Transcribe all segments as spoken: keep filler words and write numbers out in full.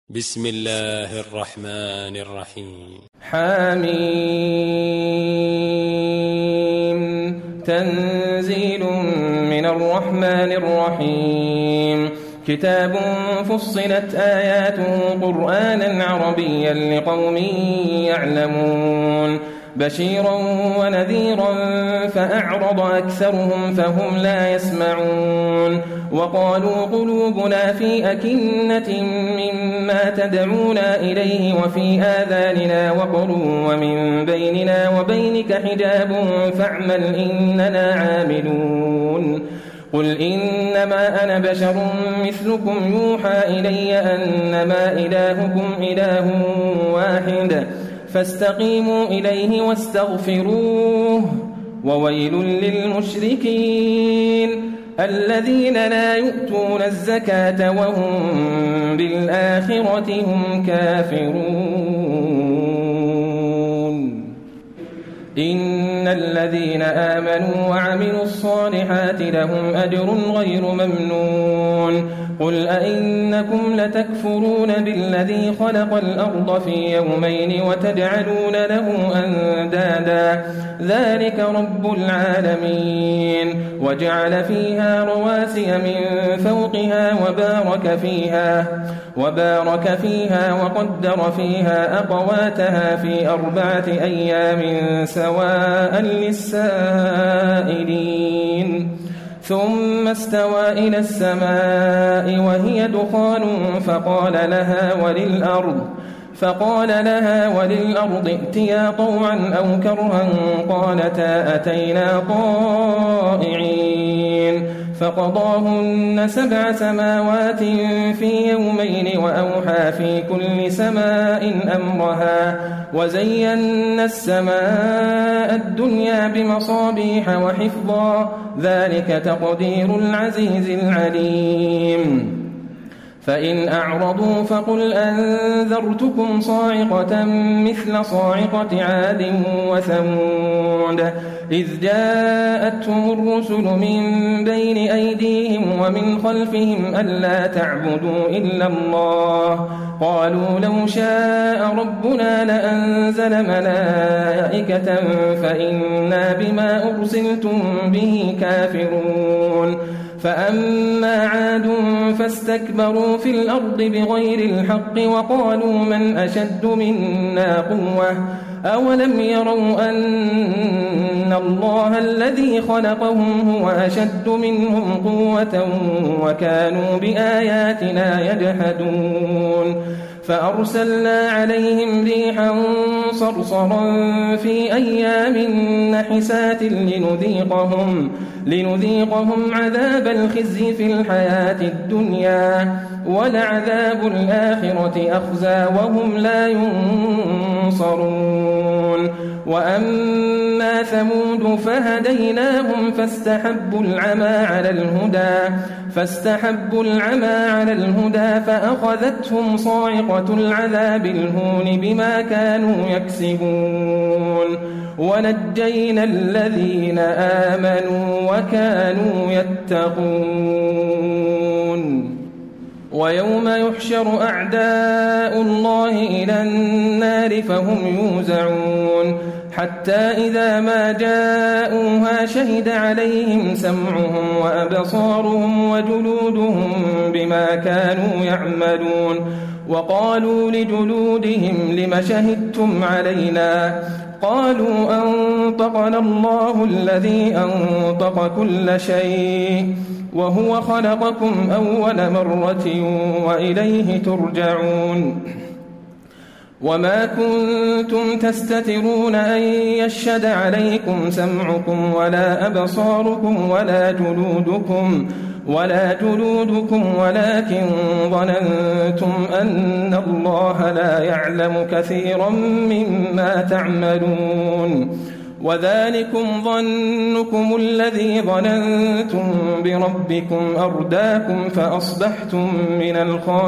بسم الله الرحمن الرحيم. حميم تنزيل من الرحمن الرحيم. كتاب فصلت آياته قرآنا عربيا لقوم يعلمون بشيرا ونذيرا فأعرض أكثرهم فهم لا يسمعون وقالوا قلوبنا في أكنة مما تدعونا إليه وفي آذاننا وقر ومن بيننا وبينك حجاب فاعمل إننا عاملون قل إنما أنا بشر مثلكم يوحى إلي أنما إلهكم إله واحد فاستقيموا إليه واستغفروه وويل للمشركين الذين لا يؤتون الزكاة وهم بالآخرة هم كافرون. إن الذين آمنوا وعملوا الصالحات لهم أجر غير ممنون قل أئنكم لتكفرون بالذي خلق الأرض في يومين وتجعلون له أندادا ذلك رب العالمين وجعل فيها رواسي من فوقها وبارك فيها وبارك فيها وقدر فيها أقواتها في أربعة أيام سواء للسائلين ثم استوى إلى السماء وهي دخان فقال لها وللأرض فقال لها وللأرض ائتيا طوعا أو كرها قالتا أتينا طائعين فقضاهن سبع سماوات في يومين وأوحى في كل سماء أمرها وزينا السماء الدنيا بمصابيح وحفظا ذلك تقدير العزيز العليم. فإن أعرضوا فقل أنذرتكم صاعقة مثل صاعقة عاد وثمود إذ جاءتهم الرسل من بين أيديهم ومن خلفهم ألا تعبدوا إلا الله قالوا لو شاء ربنا لأنزل ملائكة فإنا بما أرسلتم به كافرون. فأما عاد فاستكبروا في الأرض بغير الحق وقالوا من أشد منا قوة أولم يروا أن الله الذي خلقهم هو أشد منهم قوة وكانوا بآياتنا يجحدون فأرسلنا عليهم ريحا صرصرا في أيام نحسات لنذيقهم, لنذيقهم عذاب الخزي في الحياة الدنيا ولعذاب الآخرة أخزى وهم لا ينصرون. وأما ثمود فهديناهم فاستحبوا العمى على الهدى فاستحبوا العمى على الهدى فأخذتهم صاعقة العذاب الهون بما كانوا يكسبون ونجينا الذين آمنوا وكانوا يتقون. ويوم يحشر أعداء الله إلى النار فهم يوزعون حتى إذا ما جاءوها شهد عليهم سمعهم وأبصارهم وجلودهم بما كانوا يعملون وقالوا لجلودهم لم شهدتم علينا قالوا أنطقنا الله الذي أنطق كل شيء وهو خلقكم أول مرة وإليه ترجعون. وما كنتم تستترون أن يشهد عليكم سمعكم ولا أبصاركم ولا جلودكم ولا جلودكم ولكن ظننتم أن الله لا يعلم كثيرا مما تعملون وذلكم ظنكم الذي ظننتم بربكم أرداكم فأصبحتم من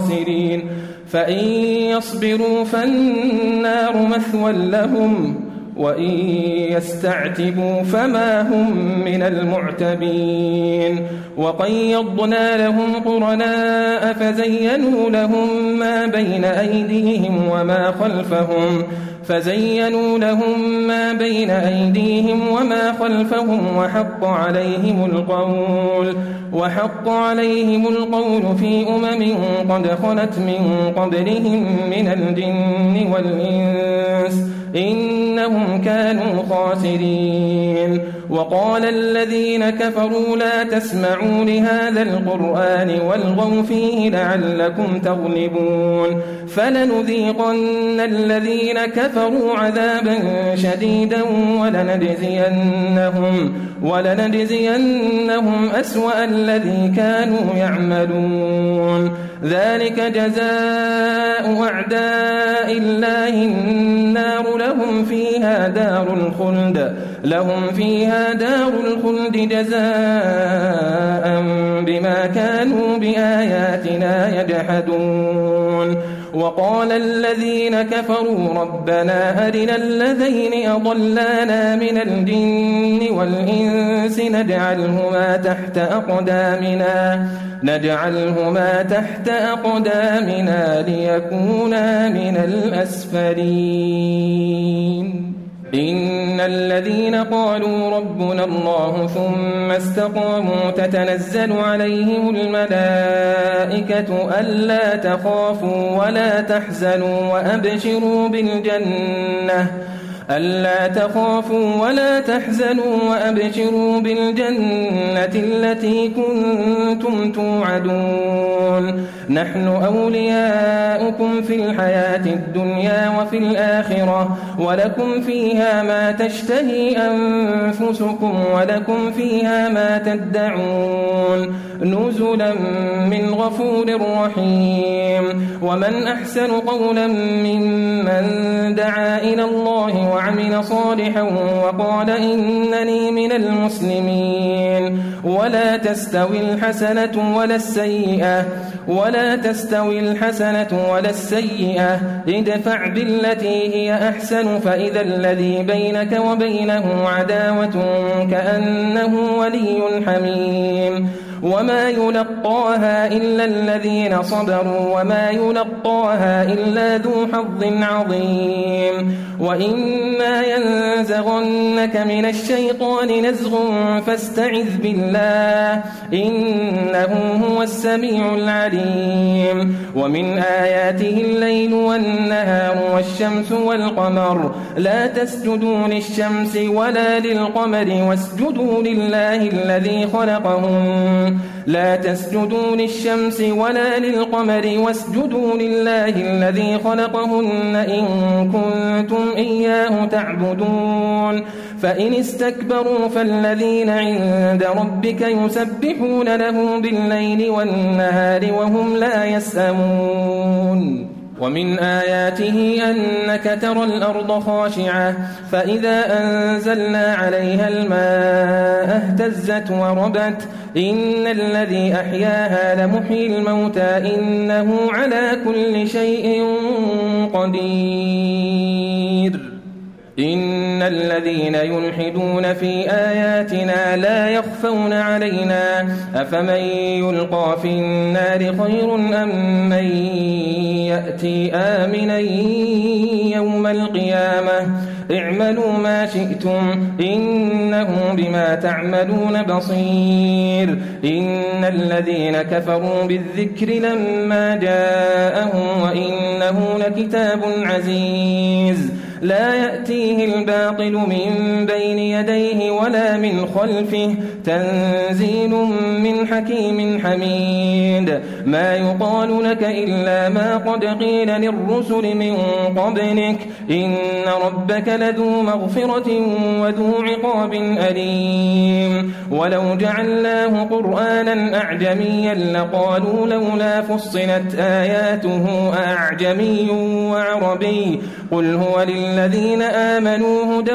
الخاسرين. فإن يصبروا فالنار مثوى لهم وإن يستعتبوا فما هم من المعتبين وقيضنا لهم قرناء فزينوا لهم ما بين أيديهم وما خلفهم فزينوا لهم ما بين أيديهم وما خلفهم وحق عليهم القول وحق عليهم القول في أمم قد خلت من قبلهم من الجن والإنس إنهم كانوا خاسرين وقال الذين كفروا لا تسمعوا لهذا القرآن والغوا فيه لعلكم تغلبون فلنذيقن الذين كفروا عذابا شديدا ولنجزينهم ولنجزينهم أسوأ الذي كانوا يعملون ذلك جزاء أعداء الله النار لهم فيها دار الخلد لهم فيها دار الخلد جزاء بما كانوا بآياتنا يجحدون وقال الذين كفروا ربنا أرنا الذين أضلانا من الجن والإنس نجعلهما تحت أقدامنا نجعلهما تحت أقدامنا ليكونا من الأسفلين إن الذين قالوا ربنا الله ثم استقاموا تتنزل عليهم الملائكة ألا تخافوا ولا تحزنوا وأبشروا بالجنة ألا تخافوا ولا تحزنوا وأبشروا بالجنة التي كنتم توعدون نحن أولياؤكم في الحياة الدنيا وفي الآخرة ولكم فيها ما تشتهي أنفسكم ولكم فيها ما تدعون نزلا من غفور رحيم ومن أحسن قولا ممن دعا إلى الله وعمل صالحا وقال إنني من المسلمين ولا تستوي الحسنة ولا السيئة ولا تستوي الحسنة ولا السيئة ادفع بالتي هي أحسن فإذا الذي بينك وبينه عداوة كأنه ولي حميم وما يلقاها إلا الذين صبروا وما يلقاها إلا ذو حظ عظيم وإما ينزغنك من الشيطان نزغ فاستعذ بالله إنه هو السميع العليم ومن آياته الليل والنهار والشمس والقمر لا تسجدوا للشمس ولا للقمر واسجدوا لله الذي خلقهم لا تسجدوا للشمس ولا للقمر واسجدوا لله الذي خلقهن إن كنتم إياه تعبدون فإن استكبروا فالذين عند ربك يسبحون له بالليل والنهار وهم لا يسأمون ومن آياته أنك ترى الأرض خاشعة فإذا أنزلنا عليها الماء اهتزت وربت إن الذي أحياها لمحيي الموتى إنه على كل شيء قدير إن الذين يلحدون في آياتنا لا يخفون علينا أفمن يلقى في النار خير أم من يأتي آمنا يوم القيامة اعملوا ما شئتم إنه بما تعملون بصير إن الذين كفروا بالذكر لما جاءهم وإنه لكتاب عزيز لا يأتيه الباطل من بين يديه ولا من خلفه تنزيل من حكيم حميد ما يقال لك إلا ما قد قيل للرسل من قبلك إن ربك لذو مغفرة وذو عقاب أليم ولو جعلناه قرآنا أعجميا لقالوا لولا فصلت آياته أعجمي وعربي قل هو للذين آمنوا هدى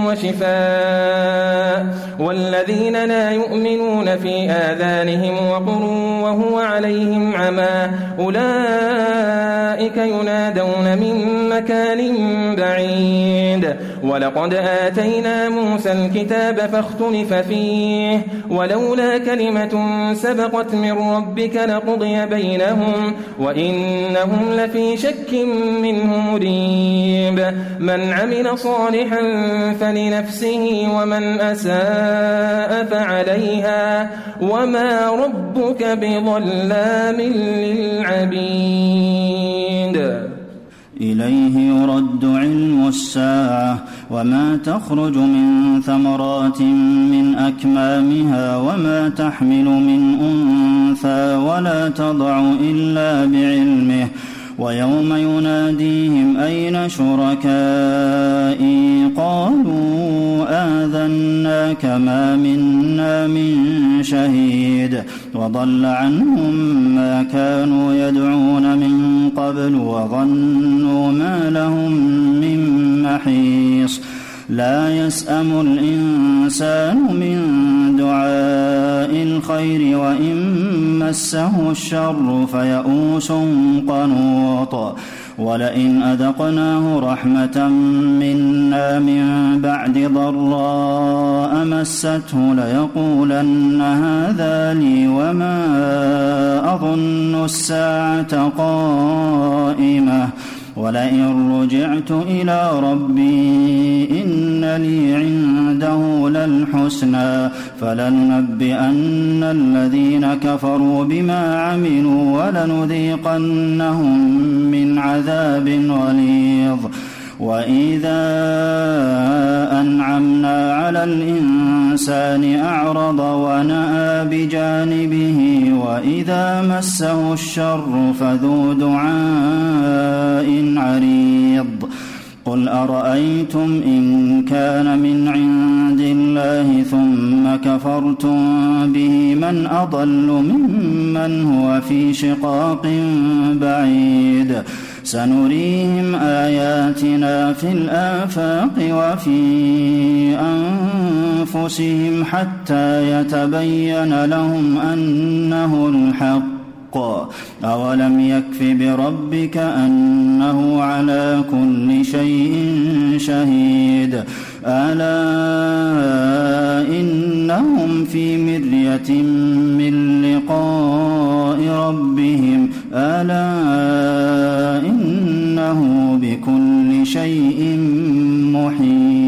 وشفاء والذين لا يؤمنون في آذانهم وقر وهو عليهم عمى أولئك ينادون من مكان بعيد ولقد آتينا موسى الكتاب فاختلف فيه ولولا كلمة سبقت من ربك لقضي بينهم وإنهم لفي شك منه مريب من عمل صالحا فلنفسه ومن أساء فعليها وما ربك بظلام للعبيد إليه يرد علم الساعة وما تخرج من ثمرات من أكمامها وما تحمل من أنثى ولا تضع إلا بعلمه ويوم يناديهم أين شركائي قالوا آذناك ما منا من شهيد وضل عنهم ما كانوا يدعون من قبل وظنوا ما لهم من محيص لا يسأم الإنسان من دعاء الخير وإن مسه الشر فيئوس قنوط ولئن أذقناه رحمة منا من بعد ضراء مسته ليقولن هذا لي وما أظن الساعة قائمة ولئن رجعت إلى ربي إن لي عنده للحسنى فلننبئن الذين كفروا بما عملوا ولنذيقنهم من عذاب غليظ وإذا أنعمنا على الإنسان أعرض ونأى بجانبه وإذا مسه الشر فذو دعاء عريض قل أرأيتم إن كان من عند الله ثم كفرتم به من أضل ممن هو في شقاق بعيد سنريهم آياتنا في الآفاق وفي أنفسهم حتى يتبين لهم أنه الحق أولم يكف بربك أنه على كل شيء شهيد ألا إنهم في مرية من لقاء ربهم ألا إنه بكل شيء محيط